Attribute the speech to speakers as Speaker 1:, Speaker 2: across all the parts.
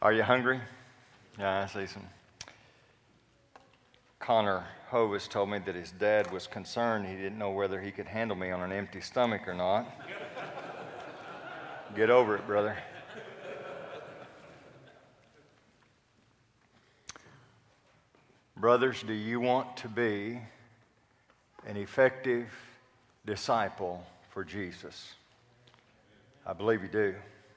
Speaker 1: Are you hungry? Yeah, I see some. Connor Hovis told me that his dad was concerned. He didn't know whether he could handle me on an empty stomach or not. Get over it, brother. Brothers, do you want to be an effective disciple for Jesus? I believe you do.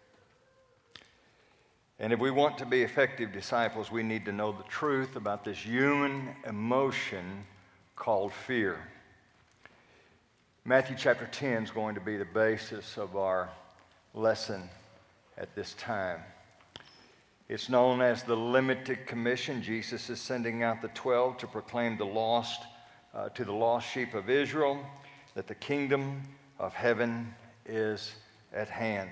Speaker 1: And if we want to be effective disciples, we need to know the truth about this human emotion called fear. Matthew chapter 10 is going to be the basis of our lesson at this time. It's known as the Limited Commission. Jesus is sending out the 12 to proclaim to the lost sheep of Israel that the kingdom of heaven is at hand.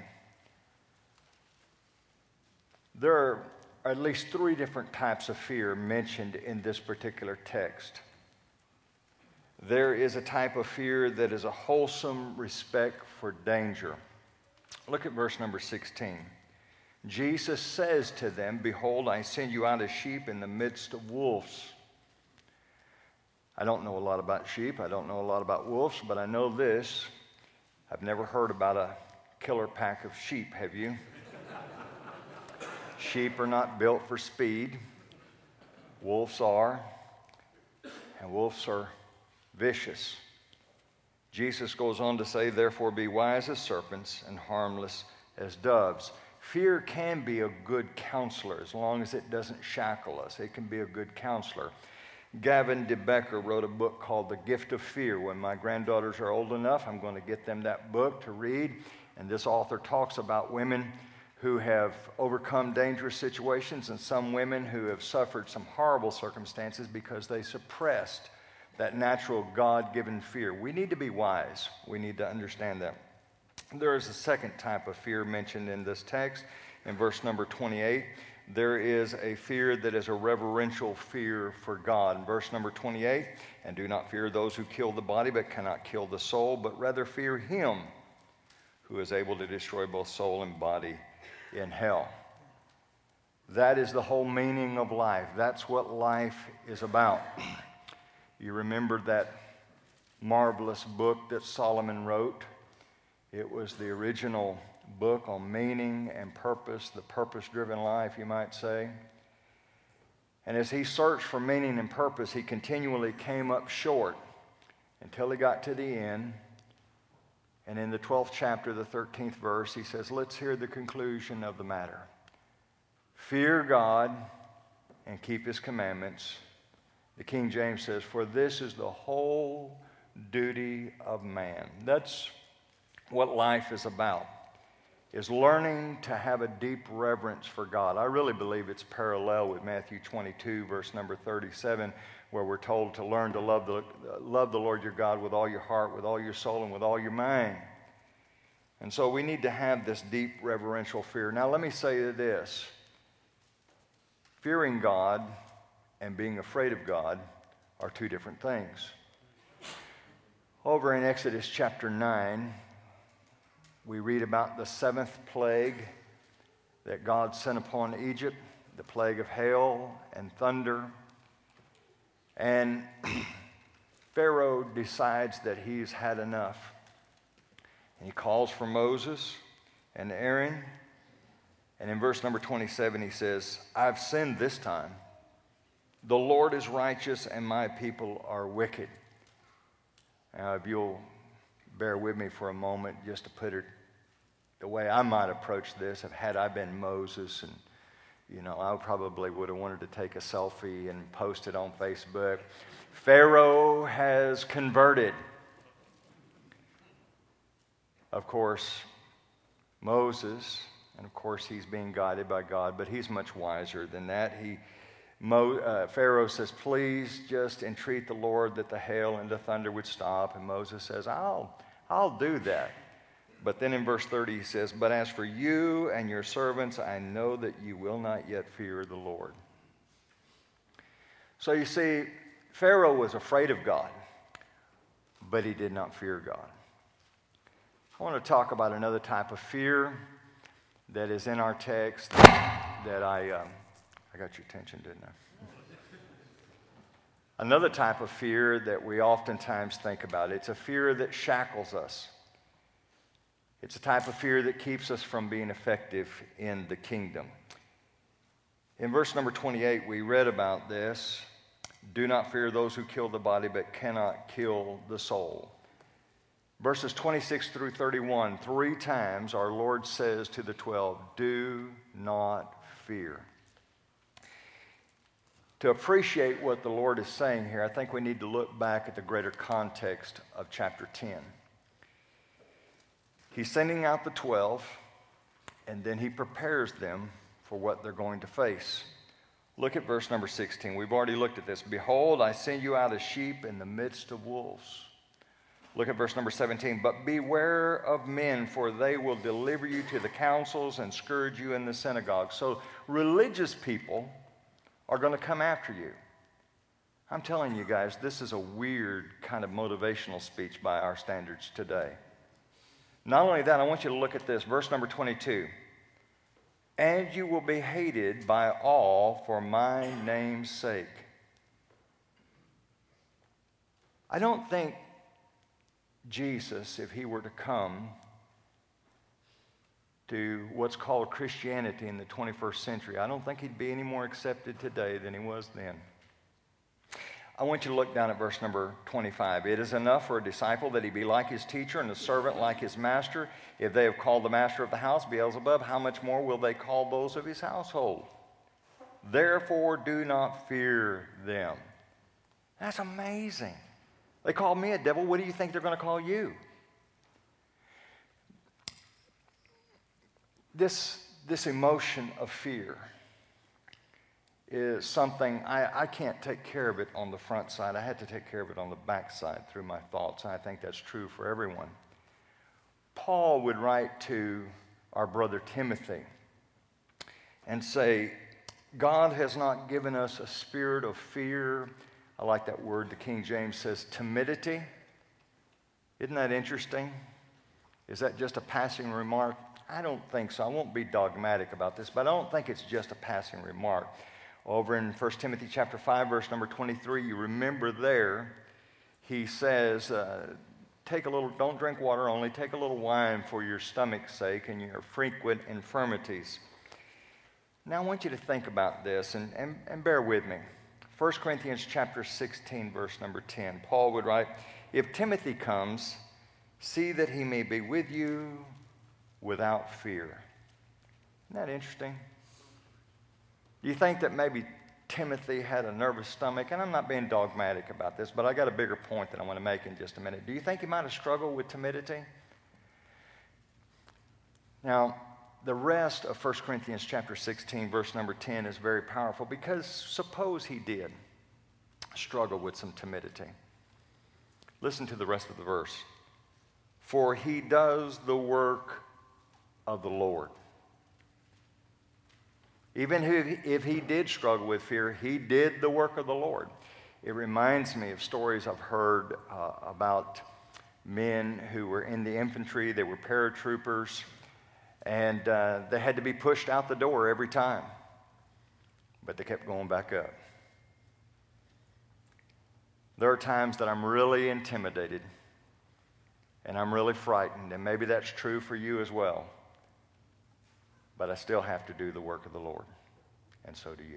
Speaker 1: There are at least three different types of fear mentioned in this particular text. There is a type of fear that is a wholesome respect for danger. Look at verse number 16. Jesus says to them, "Behold, I send you out as sheep in the midst of wolves." I don't know a lot about sheep. I don't know a lot about wolves, but I know this. I've never heard about a killer pack of sheep, have you? Sheep are not built for speed. Wolves are, and wolves are vicious. Jesus goes on to say, "Therefore be wise as serpents and harmless as doves." Fear can be a good counselor as long as it doesn't shackle us. It can be a good counselor. Gavin DeBecker wrote a book called The Gift of Fear. When my granddaughters are old enough, I'm going to get them that book to read. And this author talks about women who have overcome dangerous situations and some women who have suffered some horrible circumstances because they suppressed that natural God-given fear. We need to be wise. We need to understand that. There is a second type of fear mentioned in this text. In verse number 28, there is a fear that is a reverential fear for God. In verse number 28, "And do not fear those who kill the body but cannot kill the soul, but rather fear him who is able to destroy both soul and body in hell." That is the whole meaning of life. That's what life is about. You remember that marvelous book that Solomon wrote? It was the original book on meaning and purpose, the purpose-driven life, you might say. And as he searched for meaning and purpose, he continually came up short until he got to the end. And in the 12th chapter, the 13th verse, he says, let's hear the conclusion of the matter. Fear God and keep his commandments. The King James says, for this is the whole duty of man. That's what life is about, is learning to have a deep reverence for God. I really believe it's parallel with Matthew 22, verse number 37, where we're told to learn to love the Lord your God with all your heart, with all your soul, and with all your mind. And so we need to have this deep reverential fear. Now let me say this. Fearing God and being afraid of God are two different things. Over in Exodus chapter 9, we read about the seventh plague that God sent upon Egypt, the plague of hail and thunder. And Pharaoh decides that he's had enough. And he calls for Moses and Aaron. And in verse number 27, he says, I've sinned this time. The Lord is righteous and my people are wicked. Now, if you'll bear with me for a moment just to put it the way I might approach this, had I been Moses, and I probably would have wanted to take a selfie and post it on Facebook. Pharaoh has converted. Of course, Moses, and of course he's being guided by God, but he's much wiser than that. Pharaoh says, please just entreat the Lord that the hail and the thunder would stop. And Moses says, I'll do that. But then in verse 30 he says, but as for you and your servants, I know that you will not yet fear the Lord. So you see, Pharaoh was afraid of God, but he did not fear God. I want to talk about another type of fear that is in our text that I got your attention, didn't I? Another type of fear that we oftentimes think about, it's a fear that shackles us. It's a type of fear that keeps us from being effective in the kingdom. In verse number 28, we read about this. Do not fear those who kill the body but cannot kill the soul. Verses 26 through 31, 3 times our Lord says to the 12, do not fear. To appreciate what the Lord is saying here, I think we need to look back at the greater context of chapter 10. He's sending out the 12, and then he prepares them for what they're going to face. Look at verse number 16. We've already looked at this. Behold, I send you out as sheep in the midst of wolves. Look at verse number 17. But beware of men, for they will deliver you to the councils and scourge you in the synagogues. So religious people are going to come after you. I'm telling you guys, this is a weird kind of motivational speech by our standards today. Not only that, I want you to look at this, verse number 22. And you will be hated by all for my name's sake. I don't think Jesus, if he were to come to what's called Christianity in the 21st century, I don't think he'd be any more accepted today than he was then. I want you to look down at verse number 25. It is enough for a disciple that he be like his teacher and a servant like his master. If they have called the master of the house Beelzebub, how much more will they call those of his household? Therefore, do not fear them. That's amazing. They called me a devil. What do you think they're going to call you? This emotion of fear is something I can't take care of it on the front side. I had to take care of it on the back side through my thoughts. And I think that's true for everyone. Paul would write to our brother Timothy and say, God has not given us a spirit of fear. I like that word. The King James says timidity. Isn't that interesting? Is that just a passing remark? I don't think so. I won't be dogmatic about this, but I don't think it's just a passing remark. Over in 1 Timothy chapter 5, verse number 23, you remember there, he says, don't drink water only, take a little wine for your stomach's sake and your frequent infirmities. Now I want you to think about this and bear with me. 1 Corinthians chapter 16, verse number 10, Paul would write, if Timothy comes, see that he may be with you without fear. Isn't that interesting? Do you think that maybe Timothy had a nervous stomach? And I'm not being dogmatic about this, but I got a bigger point that I want to make in just a minute. Do you think he might have struggled with timidity? Now, the rest of 1 Corinthians chapter 16, verse number 10 is very powerful because suppose he did struggle with some timidity. Listen to the rest of the verse. For he does the work of the Lord. Even if he did struggle with fear, he did the work of the Lord. It reminds me of stories I've heard about men who were in the infantry. They were paratroopers, and they had to be pushed out the door every time. But they kept going back up. There are times that I'm really intimidated, and I'm really frightened, and maybe that's true for you as well. But I still have to do the work of the Lord, and so do you.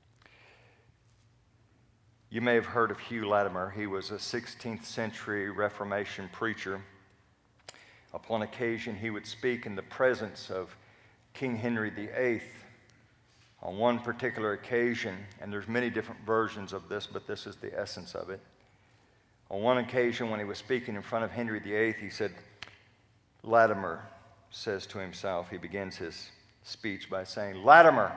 Speaker 1: You may have heard of Hugh Latimer. He was a 16th century Reformation preacher. Upon occasion, he would speak in the presence of King Henry VIII. On one particular occasion, and there's many different versions of this, but this is the essence of it. On one occasion, when he was speaking in front of Henry VIII, he said, Latimer says to himself, he begins his speech by saying, Latimer,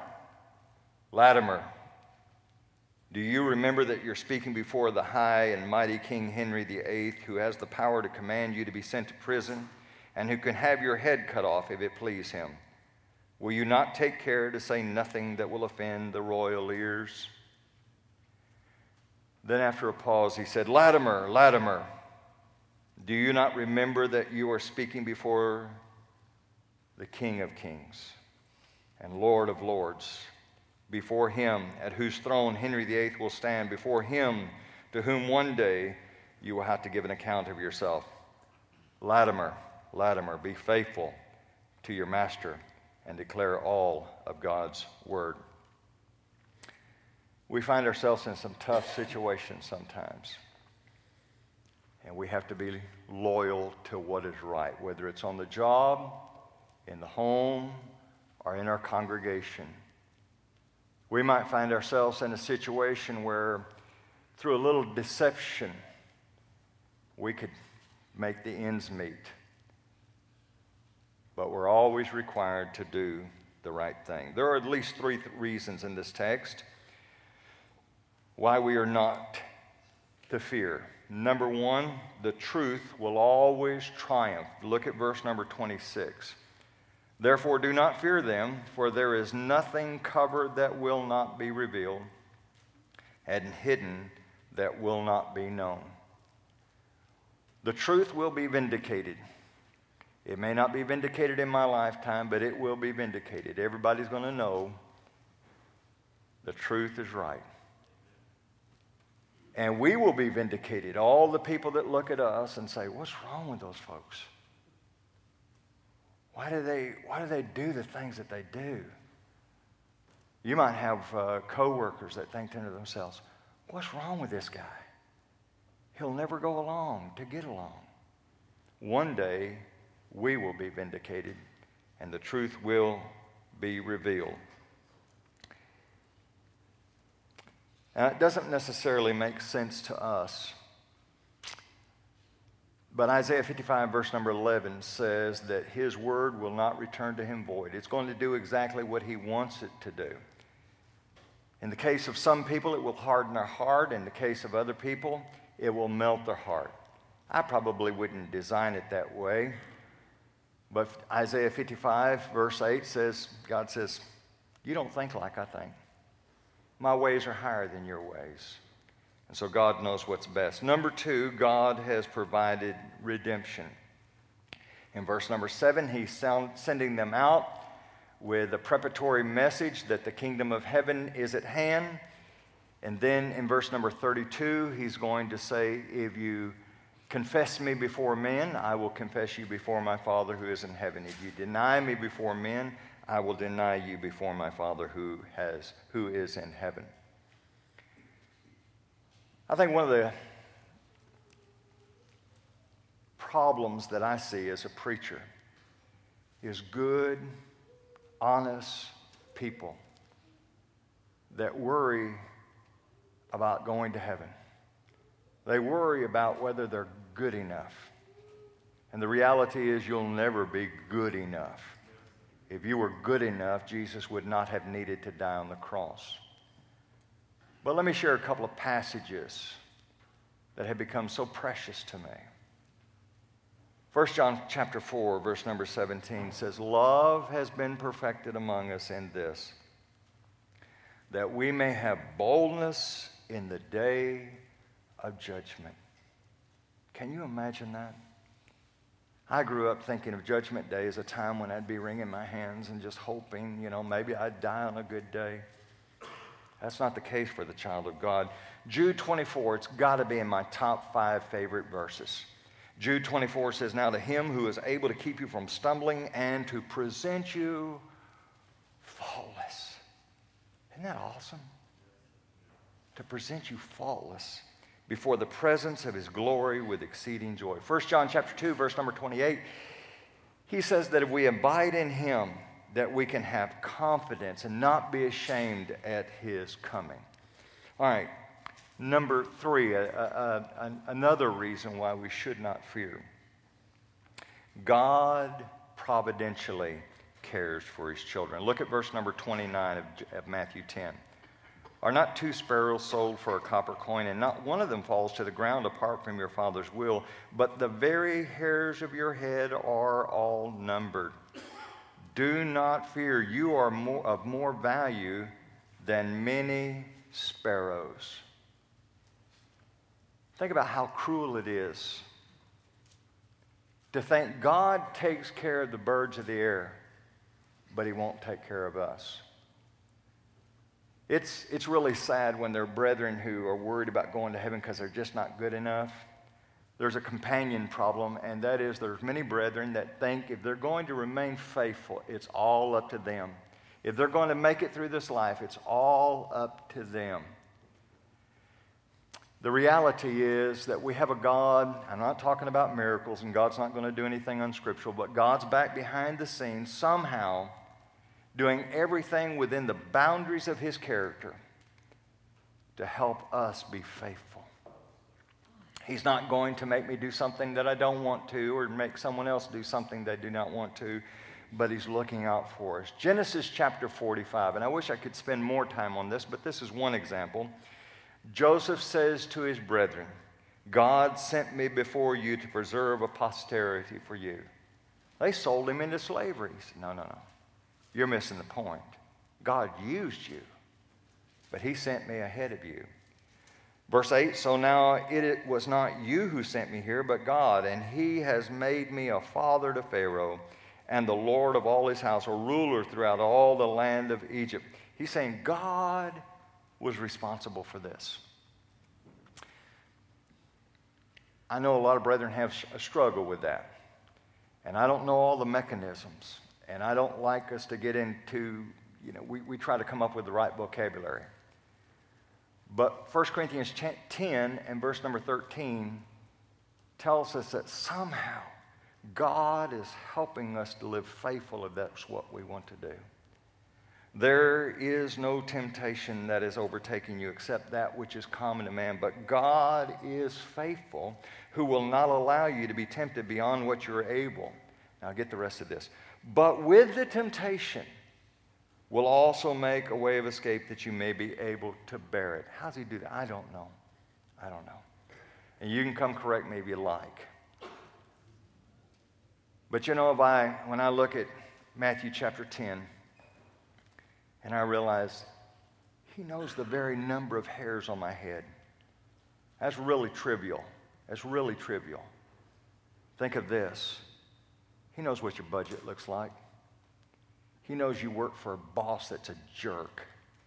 Speaker 1: do you remember that you're speaking before the high and mighty King Henry VIII, who has the power to command you to be sent to prison, and who can have your head cut off if it please him? Will you not take care to say nothing that will offend the royal ears? Then after a pause, he said, Latimer, do you not remember that you are speaking before the King of Kings and Lord of lords. Before him, at whose throne Henry VIII will stand, before him to whom one day you will have to give an account of yourself. Latimer, Latimer, be faithful to your master and declare all of God's word. We find ourselves in some tough situations sometimes, and we have to be loyal to what is right, whether it's on the job, in the home, or in our congregation. We might find ourselves in a situation where, through a little deception, we could make the ends meet. But we're always required to do the right thing. There are at least three reasons in this text why we are not to fear. Number one, the truth will always triumph. Look at verse number 26. Therefore, do not fear them, for there is nothing covered that will not be revealed, and hidden that will not be known. The truth will be vindicated. It may not be vindicated in my lifetime, but it will be vindicated. Everybody's going to know the truth is right. And we will be vindicated. All the people that look at us and say, what's wrong with those folks? Why do they do the things that they do? You might have coworkers that think to themselves, what's wrong with this guy? He'll never go along to get along. One day, we will be vindicated, and the truth will be revealed. Now, it doesn't necessarily make sense to us, but Isaiah 55, verse number 11 says that his word will not return to him void. It's going to do exactly what he wants it to do. In the case of some people, it will harden their heart. In the case of other people, it will melt their heart. I probably wouldn't design it that way, but Isaiah 55, verse 8 says, God says, you don't think like I think. My ways are higher than your ways. And so God knows what's best. Number two, God has provided redemption. In verse number 7, he's sending them out with a preparatory message that the kingdom of heaven is at hand. And then in verse number 32, he's going to say, if you confess me before men, I will confess you before my Father who is in heaven. If you deny me before men, I will deny you before my Father who is in heaven. I think one of the problems that I see as a preacher is good, honest people that worry about going to heaven. They worry about whether they're good enough. And the reality is you'll never be good enough. If you were good enough, Jesus would not have needed to die on the cross. But let me share a couple of passages that have become so precious to me. 1 John chapter 4, verse number 17 says, love has been perfected among us in this, that we may have boldness in the day of judgment. Can you imagine that? I grew up thinking of Judgment Day as a time when I'd be wringing my hands and just hoping, maybe I'd die on a good day. That's not the case for the child of God. Jude 24, it's got to be in my top 5 favorite verses. Jude 24 says, now to him who is able to keep you from stumbling and to present you faultless. Isn't that awesome? To present you faultless before the presence of his glory with exceeding joy. 1 John chapter 2, verse number 28, he says that if we abide in him, that we can have confidence and not be ashamed at his coming. All right, number 3, another reason why we should not fear. God providentially cares for his children. Look at verse number 29 of Matthew 10. Are not 2 sparrows sold for a copper coin, and not one of them falls to the ground apart from your Father's will, but the very hairs of your head are all numbered. Do not fear, you are of more value than many sparrows. Think about how cruel it is to think God takes care of the birds of the air, but he won't take care of us. It's really sad when there are brethren who are worried about going to heaven because they're just not good enough. There's a companion problem, and that is there's many brethren that think if they're going to remain faithful, it's all up to them. If they're going to make it through this life, it's all up to them. The reality is that we have a God, I'm not talking about miracles, and God's not going to do anything unscriptural, but God's back behind the scenes somehow doing everything within the boundaries of His character to help us be faithful. He's not going to make me do something that I don't want to or make someone else do something they do not want to, but He's looking out for us. Genesis chapter 45, and I wish I could spend more time on this, but this is one example. Joseph says to his brethren, God sent me before you to preserve a posterity for you. They sold him into slavery. He said, no. You're missing the point. God used you, but He sent me ahead of you. Verse 8, so now it was not you who sent me here, but God, and He has made me a father to Pharaoh and the Lord of all his house, a ruler throughout all the land of Egypt. He's saying God was responsible for this. I know a lot of brethren have a struggle with that. And I don't know all the mechanisms. And I don't like us to get into, we try to come up with the right vocabulary. But 1 Corinthians 10 and verse number 13 tells us that somehow God is helping us to live faithful if that's what we want to do. There is no temptation that is overtaking you except that which is common to man. But God is faithful, who will not allow you to be tempted beyond what you're able. Now get the rest of this. But with the temptation will also make a way of escape that you may be able to bear it. How does He do that? I don't know. And you can come correct me if you like. But when I look at Matthew chapter 10, and I realize He knows the very number of hairs on my head. That's really trivial. Think of this. He knows what your budget looks like. He knows you work for a boss that's a jerk.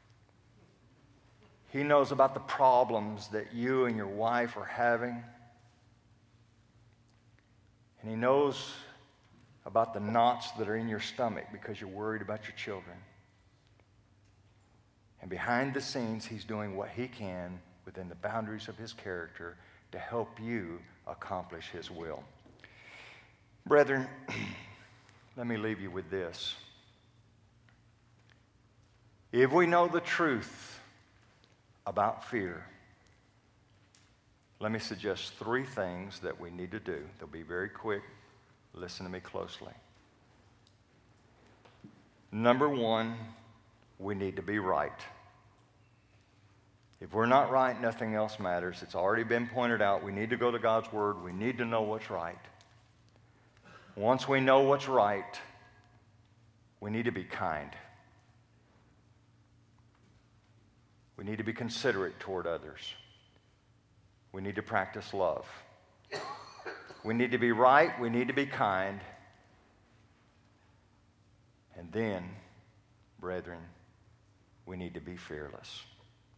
Speaker 1: He knows about the problems that you and your wife are having. And He knows about the knots that are in your stomach because you're worried about your children. And behind the scenes, He's doing what He can within the boundaries of His character to help you accomplish His will. Brethren, let me leave you with this. If we know the truth about fear, let me suggest 3 things that we need to do. They'll be very quick. Listen to me closely. Number 1, we need to be right. If we're not right, nothing else matters. It's already been pointed out. We need to go to God's Word. We need to know what's right. Once we know what's right, we need to be kind. We need to be considerate toward others. We need to practice love. We need to be right. We need to be kind. And then, brethren, we need to be fearless.